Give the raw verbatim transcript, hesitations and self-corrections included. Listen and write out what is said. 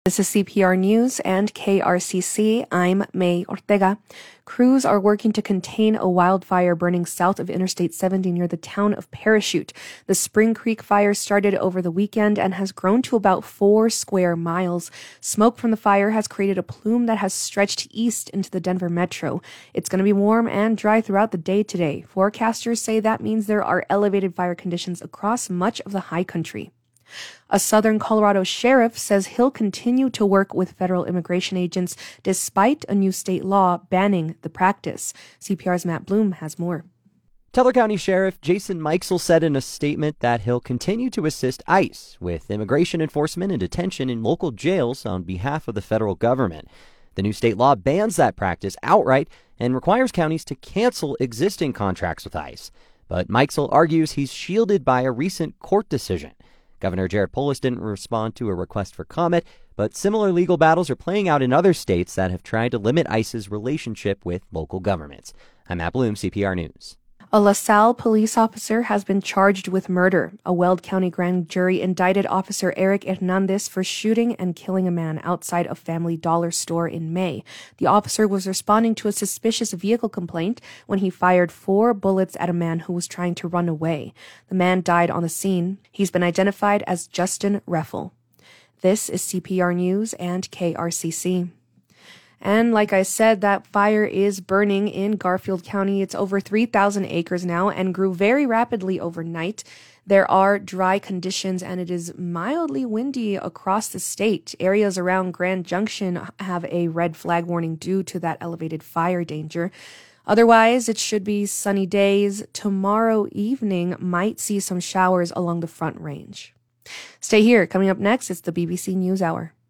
This is C P R News and K R C C. I'm May Ortega. Crews are working to contain a wildfire burning south of Interstate seventy near the town of Parachute. The Spring Creek fire started over the weekend and has grown to about four square miles. Smoke from the fire has created a plume that has stretched east into the Denver metro. It's going to be warm and dry throughout the day today. Forecasters say that means there are elevated fire conditions across much of the high country. A southern Colorado sheriff says he'll continue to work with federal immigration agents despite a new state law banning the practice. C P R's Matt Bloom has more. Teller County Sheriff Jason Mikesell said in a statement that he'll continue to assist ICE with immigration enforcement and detention in local jails on behalf of the federal government. The new state law bans that practice outright and requires counties to cancel existing contracts with ICE. But Mikesell argues he's shielded by a recent court decision. Governor Jared Polis didn't respond to a request for comment, but similar legal battles are playing out in other states that have tried to limit ICE's relationship with local governments. I'm Matt Bloom, C P R News. A LaSalle police officer has been charged with murder. A Weld County grand jury indicted Officer Eric Hernandez for shooting and killing a man outside a Family Dollar store in May. The officer was responding to a suspicious vehicle complaint when he fired four bullets at a man who was trying to run away. The man died on the scene. He's been identified as Justin Reffel. This is C P R News and K R C C. And like I said, that fire is burning in Garfield County. It's over three thousand acres now and grew very rapidly overnight. There are dry conditions and it is mildly windy across the state. Areas around Grand Junction have a red flag warning due to that elevated fire danger. Otherwise, it should be sunny days. Tomorrow evening might see some showers along the Front Range. Stay here. Coming up next, it's the B B C News Hour.